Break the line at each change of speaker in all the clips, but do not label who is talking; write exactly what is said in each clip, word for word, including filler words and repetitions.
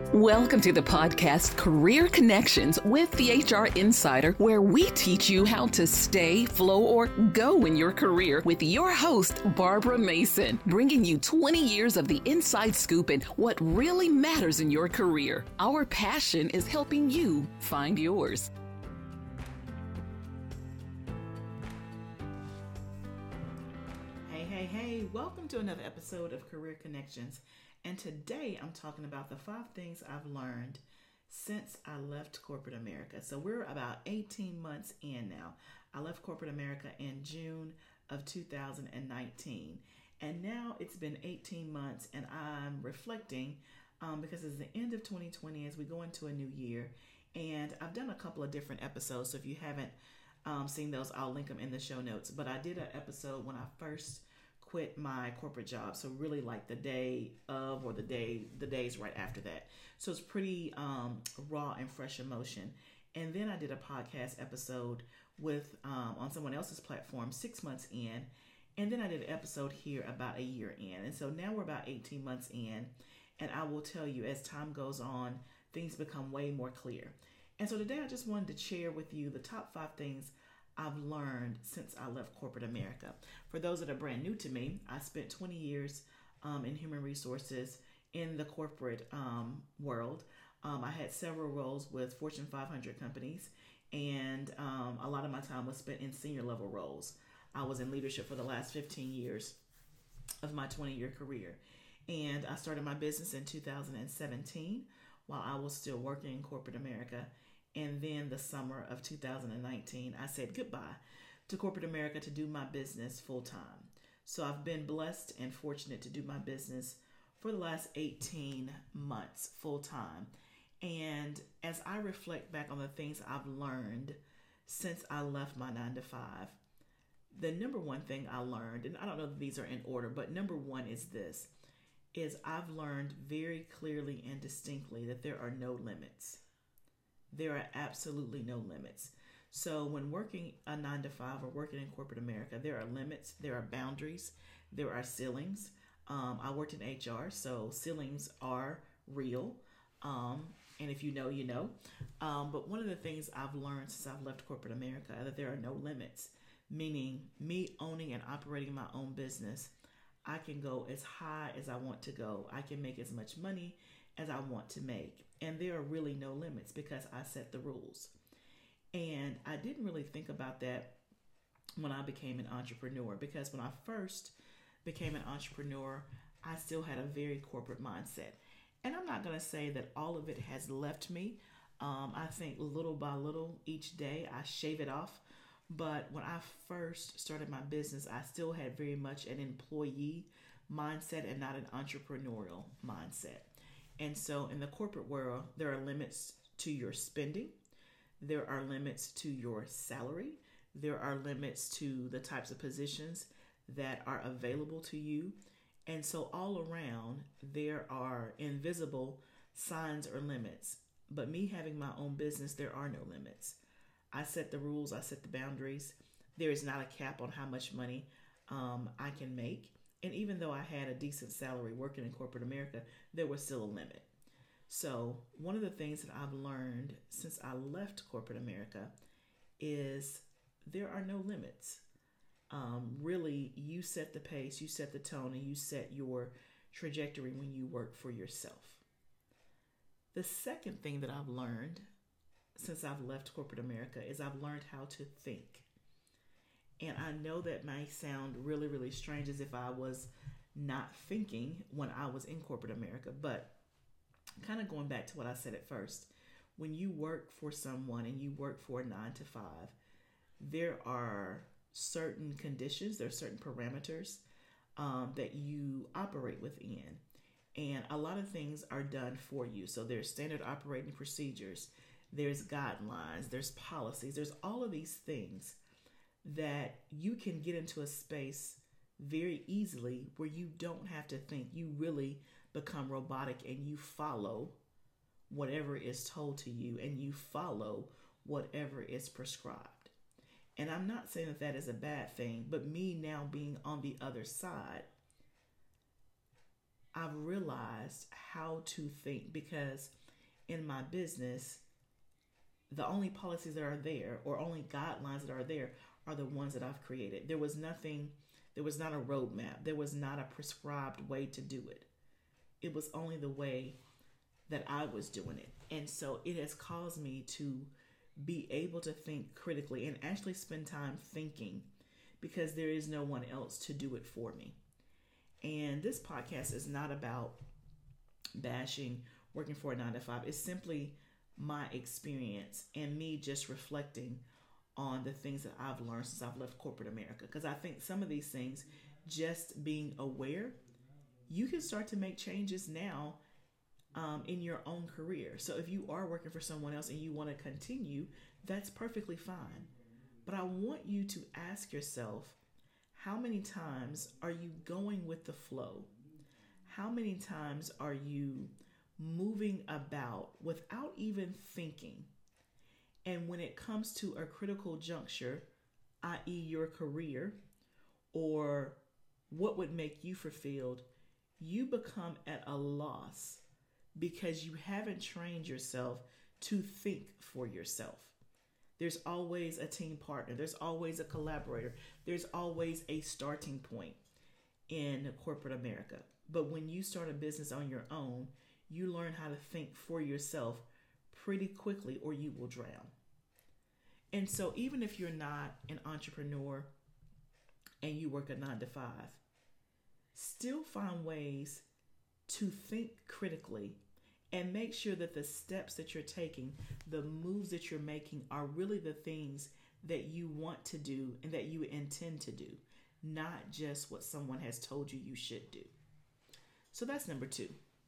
Welcome to the podcast Career Connections with the H R Insider, where we teach you how to stay, flow, or go in your career with your host, Barbara Mason, bringing you twenty years of the inside scoop and what really matters in your career. Our passion is helping you find yours.
Hey, hey, hey, welcome to another episode of Career Connections. And today I'm talking about the five things I've learned since I left corporate America. So we're about eighteen months in now. I left corporate America in June of two thousand nineteen. And now it's been eighteen months and I'm reflecting um, because it's the end of twenty twenty as we go into a new year. And I've done a couple of different episodes. So if you haven't um, seen those, I'll link them in the show notes. But I did an episode when I first quit my corporate job, so really like the day of or the day the days right after that. So it's pretty um raw and fresh emotion. And then I did a podcast episode with um on someone else's platform six months in, and then I did an episode here about a year in. And so now we're about eighteen months in, and I will tell you, as time goes on, things become way more clear. And so today I just wanted to share with you the top five things I've learned since I left corporate America. For those that are brand new to me, I spent twenty years um, in human resources in the corporate um, world. Um, I had several roles with Fortune five hundred companies, and um, a lot of my time was spent in senior level roles. I was in leadership for the last fifteen years of my twenty year career. And I started my business in two thousand seventeen while I was still working in corporate America. And then the summer of two thousand nineteen, I said goodbye to corporate America to do my business full time. So I've been blessed and fortunate to do my business for the last eighteen months full time. And as I reflect back on the things I've learned since I left my nine to five, the number one thing I learned, and I don't know if these are in order, but number one is this, is I've learned very clearly and distinctly that there are no limits. There are absolutely no limits. So when working a nine to five or working in corporate America, there are limits, there are boundaries, there are ceilings. Um, I worked in H R, so ceilings are real. Um, and if you know, you know. Um, but one of the things I've learned since I've left corporate America is that there are no limits, meaning me owning and operating my own business. I can go as high as I want to go. I can make as much money as I want to make. And there are really no limits because I set the rules. And I didn't really think about that when I became an entrepreneur, because when I first became an entrepreneur, I still had a very corporate mindset. And I'm not going to say that all of it has left me. Um, I think little by little each day I shave it off. But when I first started my business, I still had very much an employee mindset and not an entrepreneurial mindset. And so in the corporate world, there are limits to your spending. There are limits to your salary. There are limits to the types of positions that are available to you. And so all around, there are invisible signs or limits. But me having my own business, there are no limits. I set the rules. I set the boundaries. There is not a cap on how much money um, I can make. And even though I had a decent salary working in corporate America, there was still a limit. So one of the things that I've learned since I left corporate America is there are no limits. Um, really, you set the pace, you set the tone, and you set your trajectory when you work for yourself. The second thing that I've learned since I've left corporate America is I've learned how to think. And I know that might sound really, really strange, as if I was not thinking when I was in corporate America. But kind of going back to what I said at first, when you work for someone and you work for a nine to five, there are certain conditions, there are certain parameters um, that you operate within. And a lot of things are done for you. So there's standard operating procedures, there's guidelines, there's policies, there's all of these things that you can get into a space very easily where you don't have to think. You really become robotic and you follow whatever is told to you and you follow whatever is prescribed. And I'm not saying that that is a bad thing, but me now being on the other side, I've realized how to think, because in my business, the only policies that are there or only guidelines that are there are the ones that I've created. There was nothing, there was not a roadmap. There was not a prescribed way to do it. It was only the way that I was doing it. And so it has caused me to be able to think critically and actually spend time thinking, because there is no one else to do it for me. And this podcast is not about bashing working for a nine to five. It's simply my experience and me just reflecting on the things that I've learned since I've left corporate America. Because I think some of these things, just being aware, you can start to make changes now um, in your own career. So if you are working for someone else and you want to continue, that's perfectly fine. But I want you to ask yourself, how many times are you going with the flow? How many times are you moving about without even thinking? And when it comes to a critical juncture, that is your career, or what would make you fulfilled, you become at a loss because you haven't trained yourself to think for yourself. There's always a team partner. There's always a collaborator. There's always a starting point in corporate America. But when you start a business on your own, you learn how to think for yourself pretty quickly, or you will drown. And so even if you're not an entrepreneur and you work a nine to five, still find ways to think critically and make sure that the steps that you're taking, the moves that you're making, are really the things that you want to do and that you intend to do, not just what someone has told you you should do. So that's number two.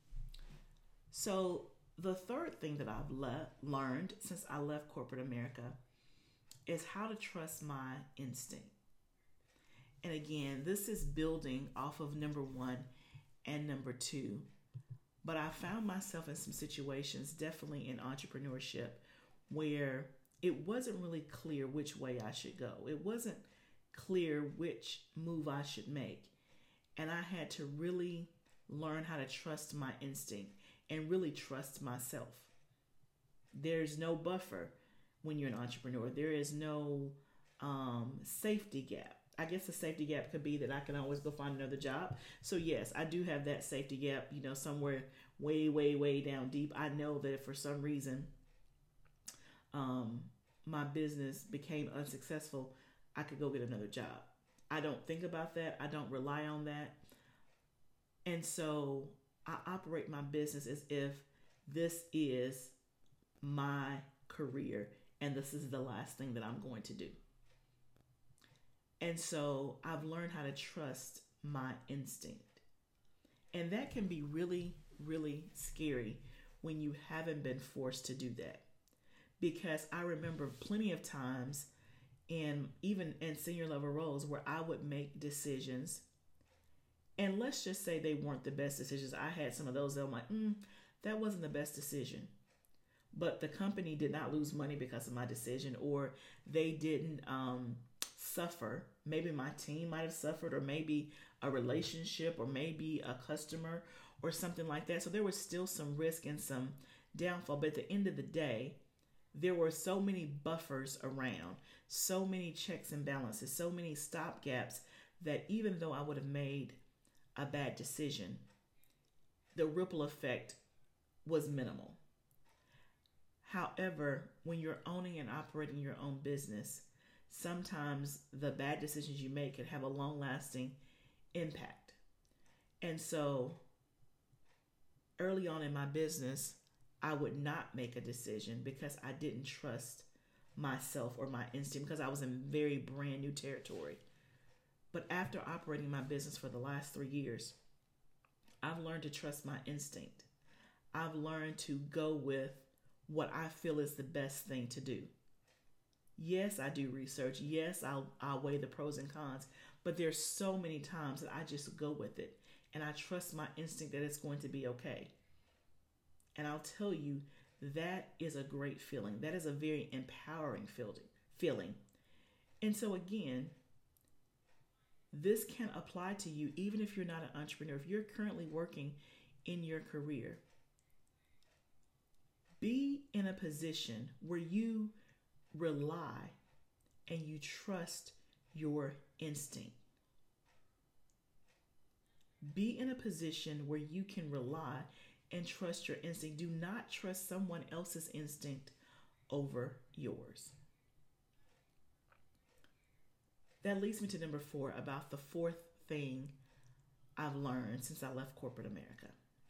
So the third thing that I've le- learned since I left corporate America is how to trust my instinct. And again, this is building off of number one and number two. But I found myself in some situations, definitely in entrepreneurship, where it wasn't really clear which way I should go. It wasn't clear which move I should make. And I had to really learn how to trust my instinct and really trust myself. There's no buffer when you're an entrepreneur. There is no um, safety gap. I guess the safety gap could be that I can always go find another job. So yes, I do have that safety gap, you know, somewhere way, way, way down deep. I know that if for some reason um, my business became unsuccessful, I could go get another job. I don't think about that. I don't rely on that. And so I operate my business as if this is my career and this is the last thing that I'm going to do. And so I've learned how to trust my instinct. And that can be really, really scary when you haven't been forced to do that. Because I remember plenty of times, in even in senior level roles, where I would make decisions, and let's just say they weren't the best decisions. I had some of those that I'm like, mm, that wasn't the best decision. But the company did not lose money because of my decision, or they didn't um, suffer. Maybe my team might have suffered, or maybe a relationship, or maybe a customer, or something like that. So there was still some risk and some downfall. But at the end of the day, there were so many buffers around, so many checks and balances, so many stopgaps, that even though I would have made a bad decision, the ripple effect was minimal. However, when you're owning and operating your own business, sometimes the bad decisions you make can have a long-lasting impact. And so early on in my business, I would not make a decision because I didn't trust myself or my instinct, because I was in very brand new territory. But after operating my business for the last three years, I've learned to trust my instinct. I've learned to go with what I feel is the best thing to do. Yes, I do research. Yes, I'll, I'll weigh the pros and cons. But there's so many times that I just go with it. And I trust my instinct that it's going to be okay. And I'll tell you, that is a great feeling. That is a very empowering feeling. And so again, this can apply to you even if you're not an entrepreneur. If you're currently working in your career, be in a position where you rely and you trust your instinct. Be in a position where you can rely and trust your instinct. Do not trust someone else's instinct over yours. That leads me to number four, about the fourth thing I've learned since I left corporate America.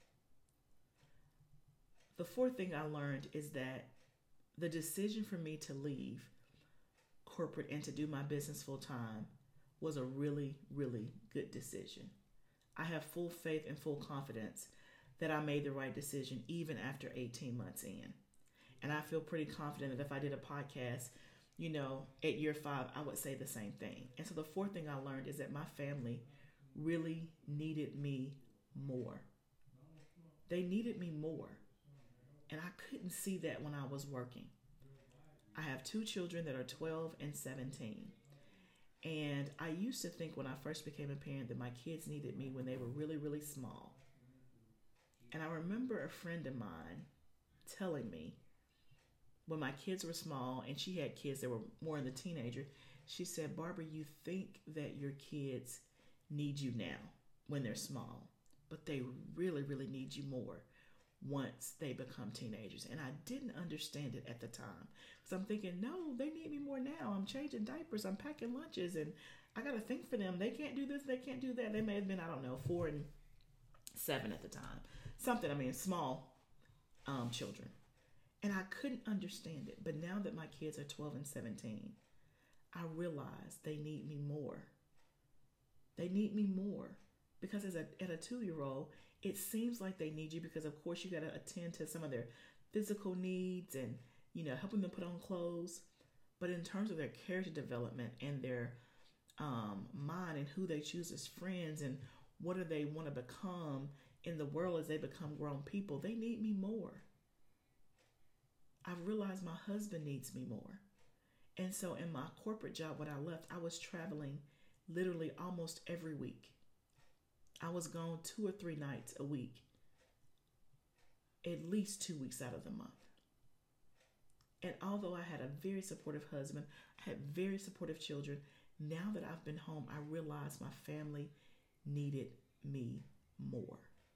The fourth thing I learned is that the decision for me to leave corporate and to do my business full time was a really, really good decision. I have full faith and full confidence that I made the right decision even after eighteen months in. And I feel pretty confident that if I did a podcast, you know, at year five, I would say the same thing. And so the fourth thing I learned is that my family really needed me more. They needed me more. And I couldn't see that when I was working. I have two children that are twelve and seventeen. And I used to think when I first became a parent that my kids needed me when they were really, really small. And I remember a friend of mine telling me when my kids were small, and she had kids that were more in the teenager, she said, Barbara, you think that your kids need you now when they're small, but they really, really need you more once they become teenagers. And I didn't understand it at the time. So I'm thinking, no, they need me more now. I'm changing diapers, I'm packing lunches, and I got to think for them. They can't do this, they can't do that. They may have been, I don't know, four and seven at the time. Something, I mean, small um, children. And I couldn't understand it. But now that my kids are twelve and seventeen, I realize they need me more. They need me more. Because as a, at a two-year-old, it seems like they need you because, of course, you got to attend to some of their physical needs and, you know, helping them put on clothes. But in terms of their character development and their um, mind and who they choose as friends and what do they want to become in the world as they become grown people, they need me more. I've realized my husband needs me more. And so in my corporate job, when I left, I was traveling literally almost every week. I was gone two or three nights a week, at least two weeks out of the month. And although I had a very supportive husband, I had very supportive children, now that I've been home, I realized my family needed me more.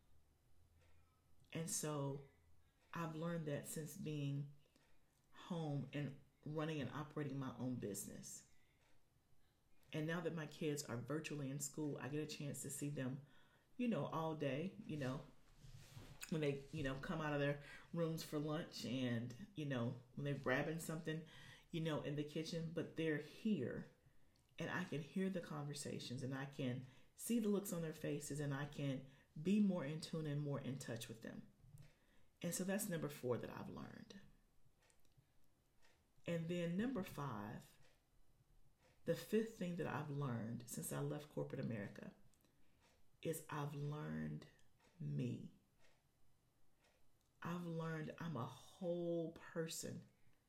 And so I've learned that since being home and running and operating my own business. And now that my kids are virtually in school, I get a chance to see them, you know, all day, you know, when they, you know, come out of their rooms for lunch and, you know, when they're grabbing something, you know, in the kitchen, but they're here and I can hear the conversations and I can see the looks on their faces and I can be more in tune and more in touch with them. And so that's number four that I've learned. And then number five, the fifth thing that I've learned since I left corporate America is I've learned me. I've learned I'm a whole person.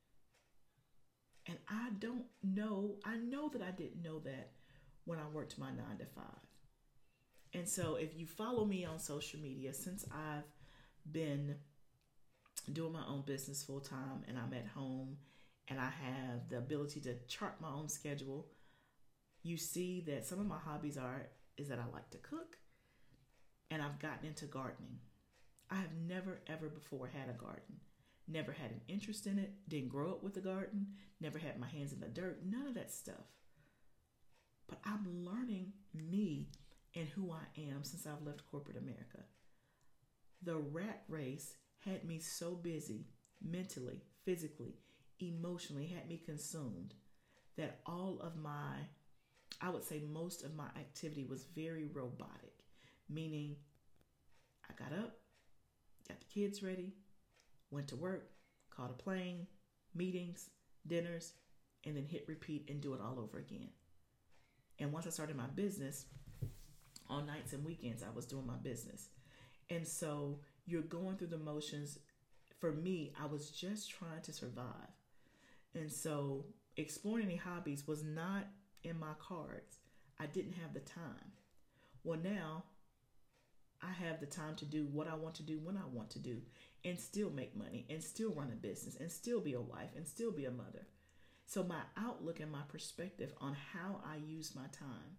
And I don't know, I know that I didn't know that when I worked my nine to five. And so if you follow me on social media, since I've been doing my own business full time and I'm at home and I have the ability to chart my own schedule, you see that some of my hobbies are, is that I like to cook and I've gotten into gardening. I have never ever before had a garden, never had an interest in it, didn't grow up with a garden, never had my hands in the dirt, none of that stuff. But I'm learning me and who I am since I've left corporate America. The rat race had me so busy mentally, physically, emotionally, had me consumed that all of my, I would say most of my activity was very robotic, meaning I got up, got the kids ready, went to work, caught a plane, meetings, dinners, and then hit repeat and do it all over again. And once I started my business, on nights and weekends, I was doing my business. And so you're going through the motions. For me, I was just trying to survive. And so exploring any hobbies was not in my cards. I didn't have the time. Well, now I have the time to do what I want to do when I want to do and still make money and still run a business and still be a wife and still be a mother. So my outlook and my perspective on how I use my time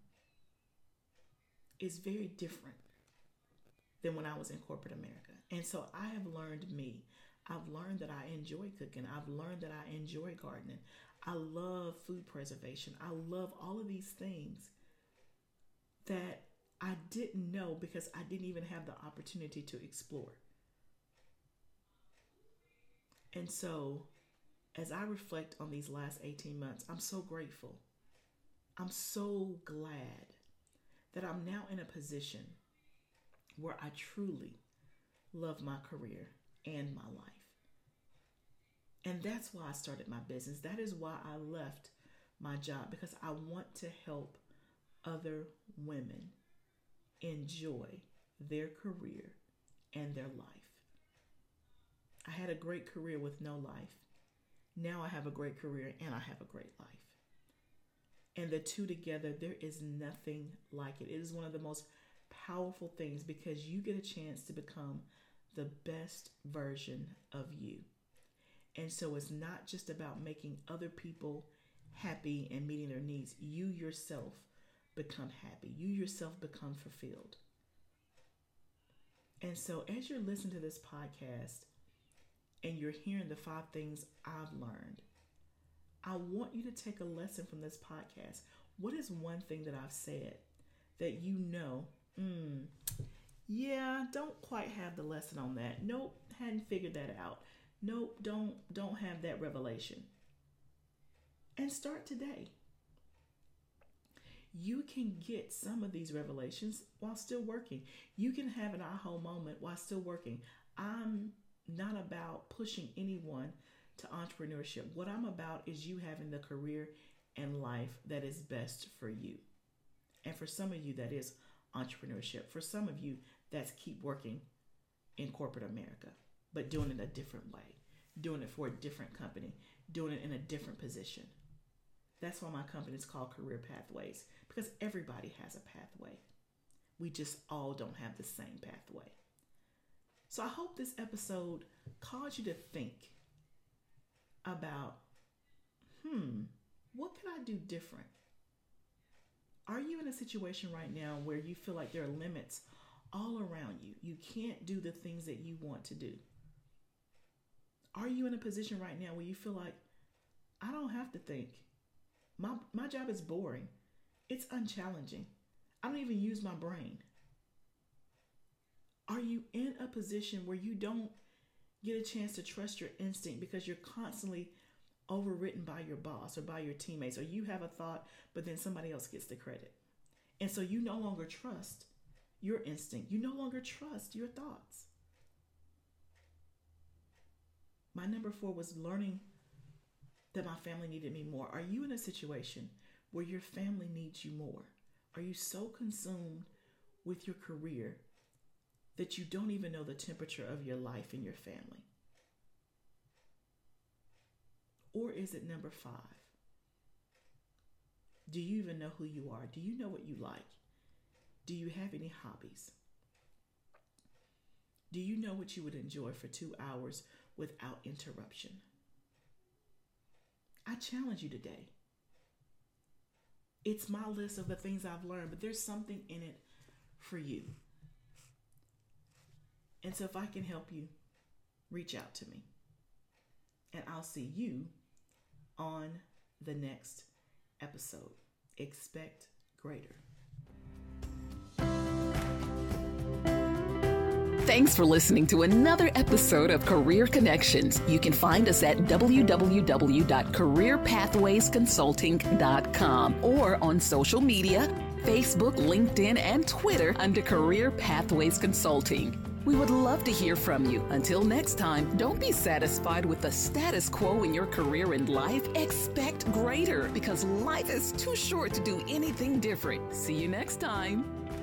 is very different than when I was in corporate America. And so I have learned me. I've learned that I enjoy cooking. I've learned that I enjoy gardening. I love food preservation. I love all of these things that I didn't know because I didn't even have the opportunity to explore. And so as I reflect on these last eighteen months, I'm so grateful. I'm so glad that I'm now in a position where I truly love my career and my life. And that's why I started my business. That is why I left my job, because I want to help other women enjoy their career and their life. I had a great career with no life. Now I have a great career and I have a great life. And the two together, there is nothing like it. It is one of the most powerful things because you get a chance to become the best version of you. And so it's not just about making other people happy and meeting their needs. You yourself become happy. You yourself become fulfilled. And so as you're listening to this podcast and you're hearing the five things I've learned, I want you to take a lesson from this podcast. What is one thing that I've said that you know, mm, yeah, don't quite have the lesson on that. Nope, hadn't figured that out. Nope, don't don't have that revelation. And start today. You can get some of these revelations while still working. You can have an aha moment while still working. I'm not about pushing anyone to entrepreneurship. What I'm about is you having the career and life that is best for you. And for some of you, that is entrepreneurship. For some of you, that's keep working in corporate America, but doing it a different way, doing it for a different company, doing it in a different position. That's why my company is called Career Pathways, because everybody has a pathway. We just all don't have the same pathway. So I hope this episode caused you to think about, hmm, what could I do different? Are you in a situation right now where you feel like there are limits all around you? You can't do the things that you want to do. Are you in a position right now where you feel like, I don't have to think. My my job is boring. It's unchallenging. I don't even use my brain. Are you in a position where you don't get a chance to trust your instinct because you're constantly overwritten by your boss or by your teammates, or you have a thought, but then somebody else gets the credit? And so you no longer trust your instinct. You no longer trust your thoughts. My number four was learning that my family needed me more. Are you in a situation where your family needs you more? Are you so consumed with your career that you don't even know the temperature of your life and your family? Or is it number five? Do you even know who you are? Do you know what you like? Do you have any hobbies? Do you know what you would enjoy for two hours without interruption? I challenge you today. It's my list of the things I've learned, but there's something in it for you. And so if I can help you, reach out to me. And I'll see you on the next episode. Expect greater.
Thanks for listening to another episode of Career Connections. You can find us at w w w dot career pathways consulting dot com or on social media, Facebook, LinkedIn, and Twitter under Career Pathways Consulting. We would love to hear from you. Until next time, don't be satisfied with the status quo in your career and life. Expect greater, because life is too short to do anything different. See you next time.